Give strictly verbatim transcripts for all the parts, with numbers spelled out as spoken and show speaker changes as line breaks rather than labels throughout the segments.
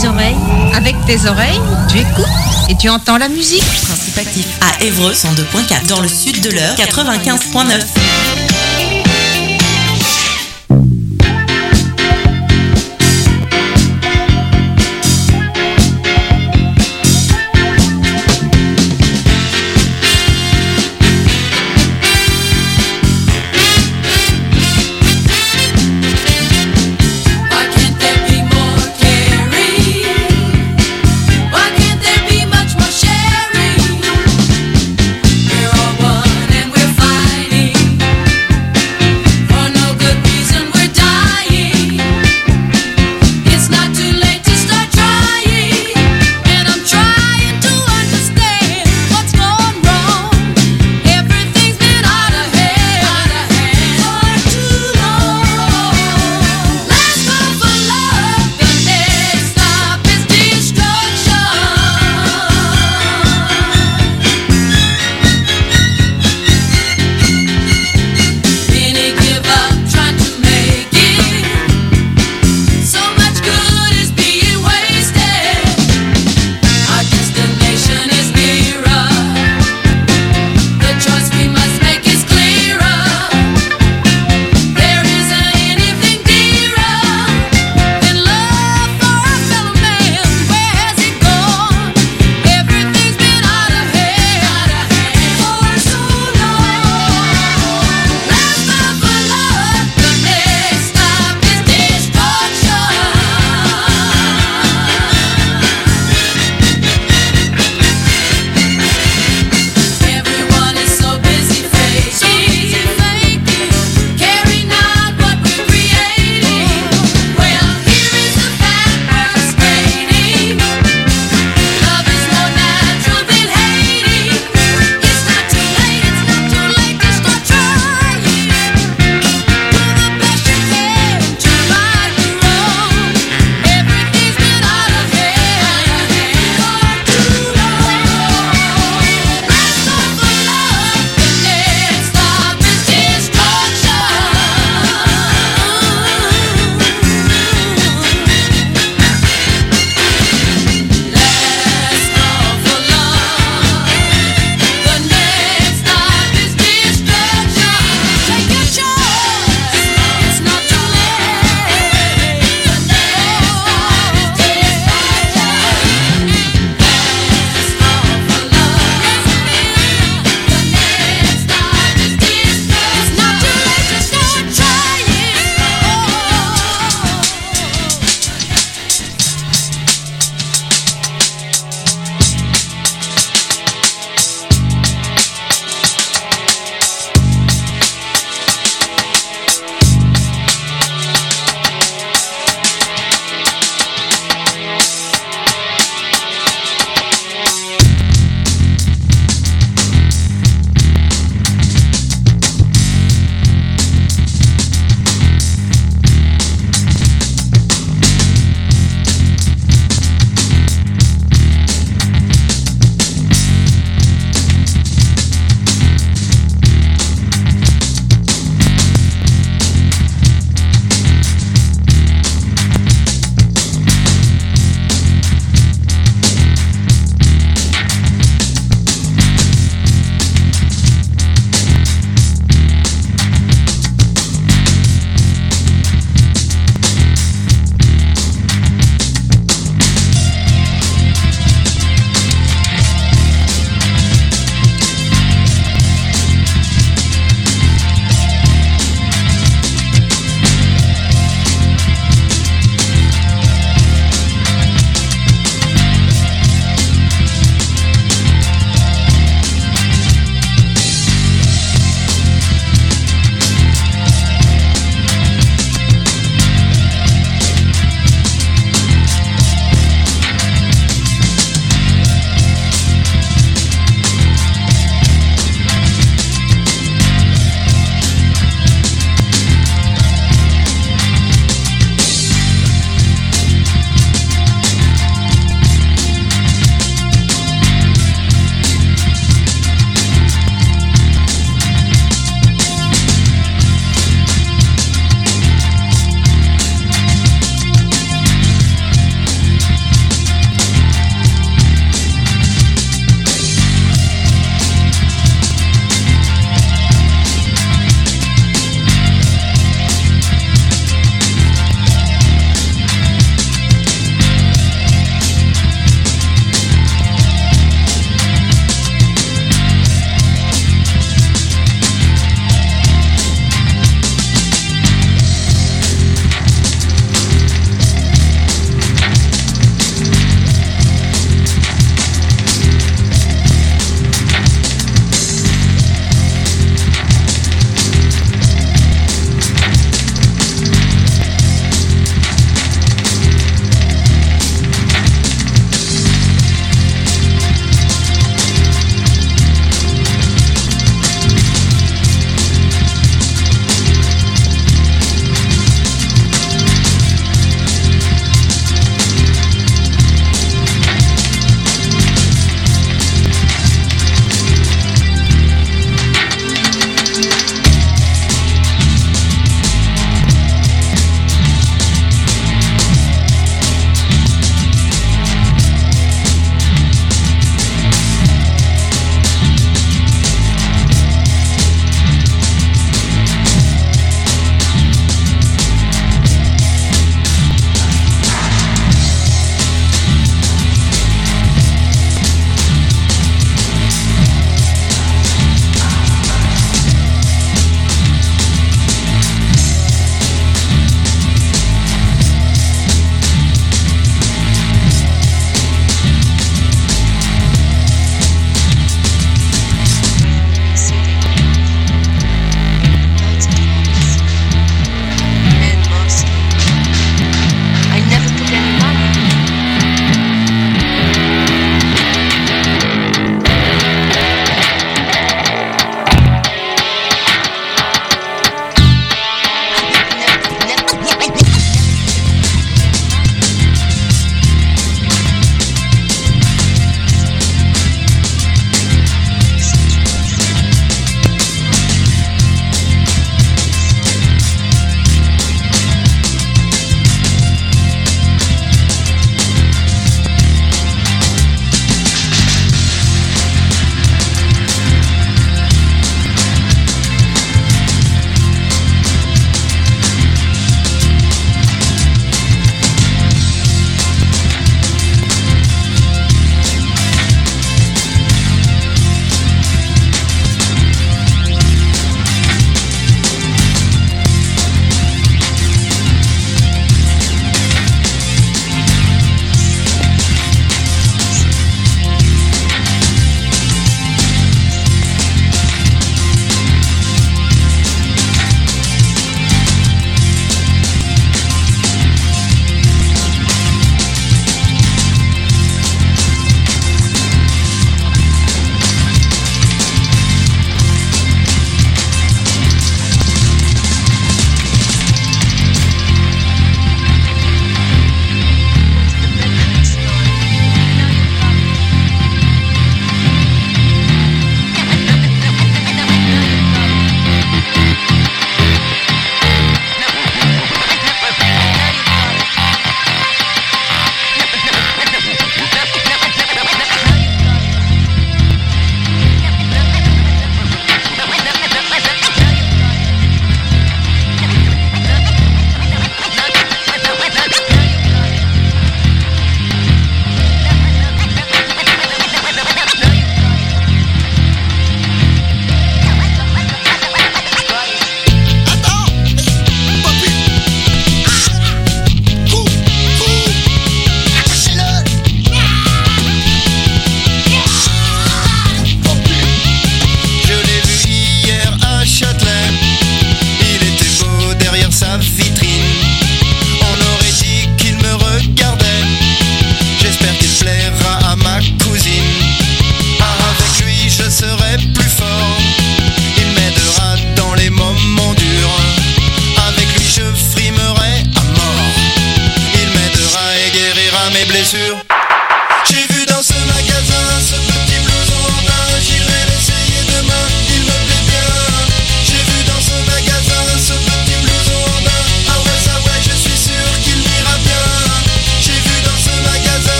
tes oreilles. Avec tes oreilles, tu écoutes et tu entends la musique.
Principe actif à Évreux cent deux point quatre, dans le sud de l'Eure quatre-vingt-quinze point neuf.
We're all one and we're fighting.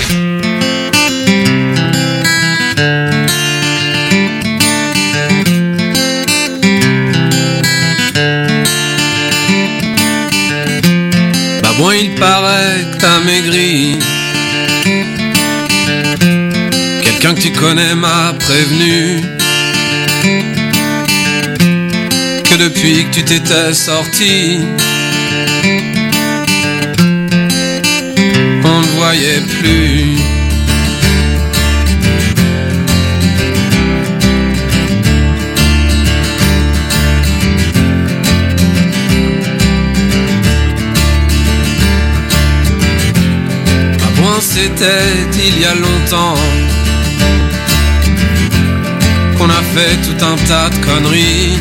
Bon, il paraît que t'as maigri. Quelqu'un que tu connais m'a prévenu que depuis que tu t'étais sorti, on ne voyait plus. C'était il y a longtemps qu'on a fait tout un tas de conneries.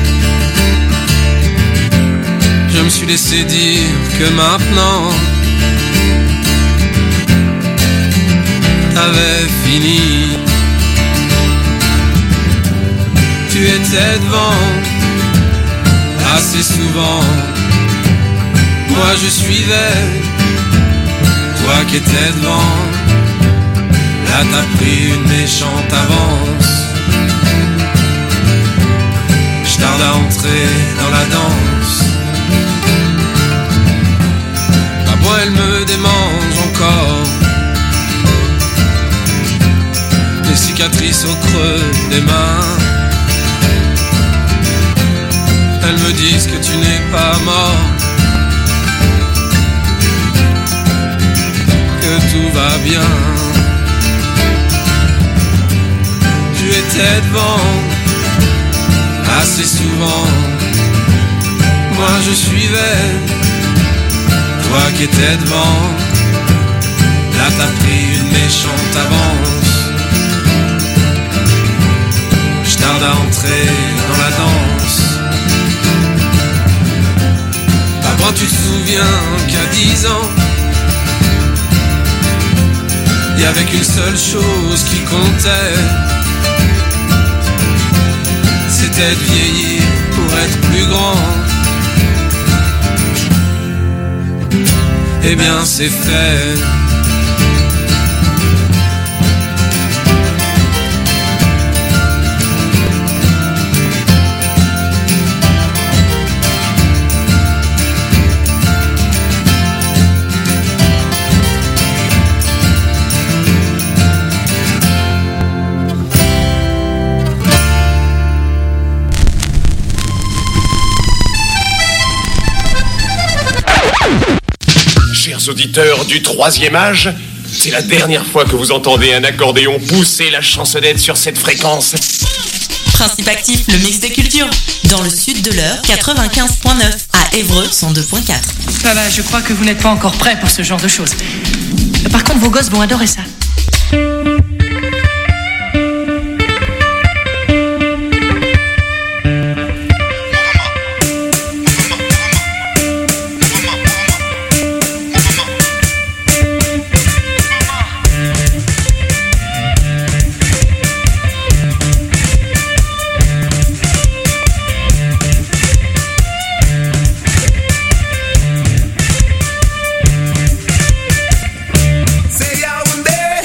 Je me suis laissé dire que maintenant t'avais fini. Tu étais devant assez souvent, moi je suivais. Toi qui étais devant, là t'as pris une méchante avance. Je tarde à entrer dans la danse. Ma voix elle me démange encore. Les cicatrices au creux des mains, elles me disent que tu n'es pas mort, que tout va bien. Tu étais devant assez souvent, moi je suivais. Toi qui étais devant, là t'as pris une méchante avance. Je tarde à entrer dans la danse. Avant tu te souviens qu'à dix ans il y avait qu'une seule chose qui comptait, c'était de vieillir pour être plus grand. Eh bien c'est fait.
Auditeurs du troisième âge, c'est la dernière fois que vous entendez un accordéon pousser la chansonnette sur cette fréquence.
Principe actif, le mix des cultures. Dans le sud de l'heure, quatre-vingt-quinze point neuf. À Évreux, cent deux point quatre.
Ah bah, je crois que vous n'êtes pas encore prêts pour ce genre de choses. Par contre, vos gosses vont adorer ça.
Say, Yaoundé,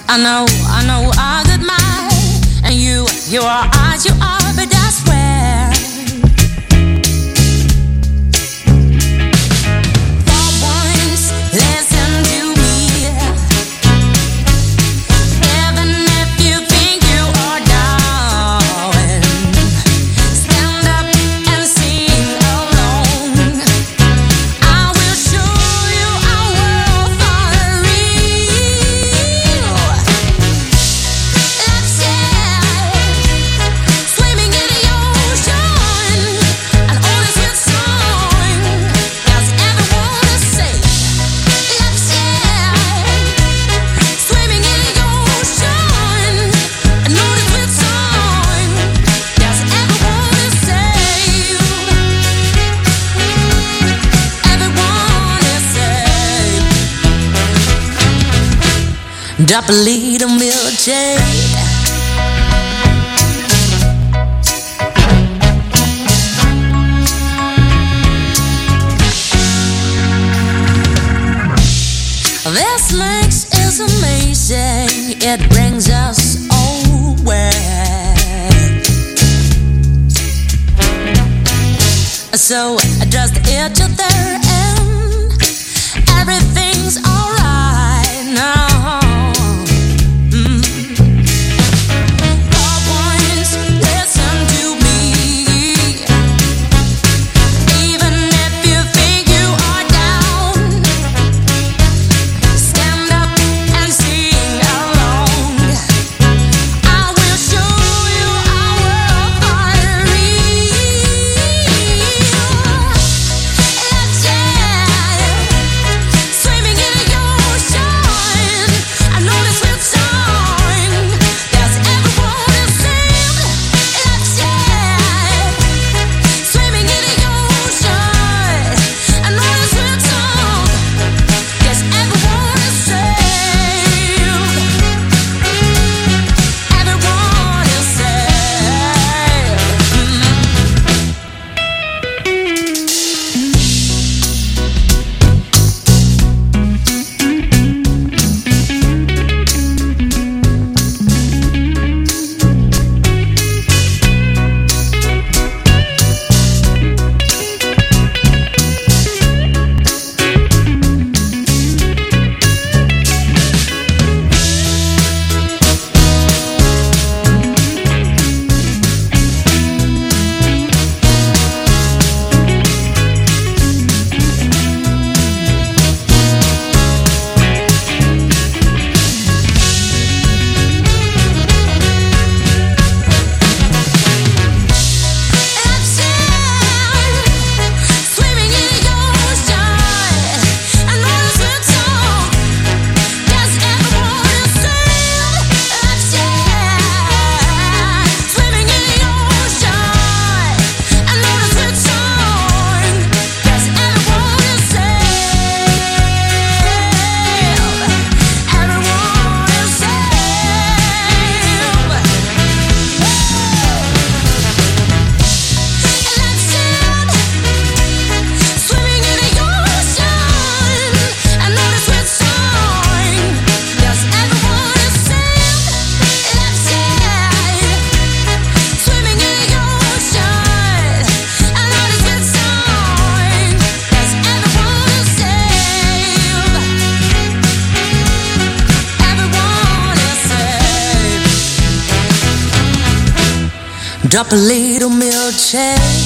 I know, I know I got mine, and you, you are as you are, but I swear. For once, listen to me. Even if you think you are down, stand up and sing along. I will show you our world for real. Let's get swimming in the ocean, and all is with song. Does everyone say? Let's get swimming in the ocean, and all is with song. Does everyone say? Everyone is safe. Drop a little milkshake. This mix is amazing. It brings us away. So just eat to their end. Everything's alright now. Mm. For once, listen to me. Even if you think you are down, stand up and sing along. I will show you our world for real. Let's get swimming in the ocean. I know this with song. Does everyone sing? Let's get swimming in the ocean. I know this with song. Does everyone sing? Everyone is safe. Let's get swimming in the ocean. I know this with song. Does everyone sing? Let's get swimming in the ocean. I know this with song. Does everyone sing? Everyone is safe. Let's get swimming in the ocean. I know this with song. Does everyone sing? Let's get swimming in the ocean. I know this with song. Does everyone sing? Everyone is safe. Drop a little milkshake.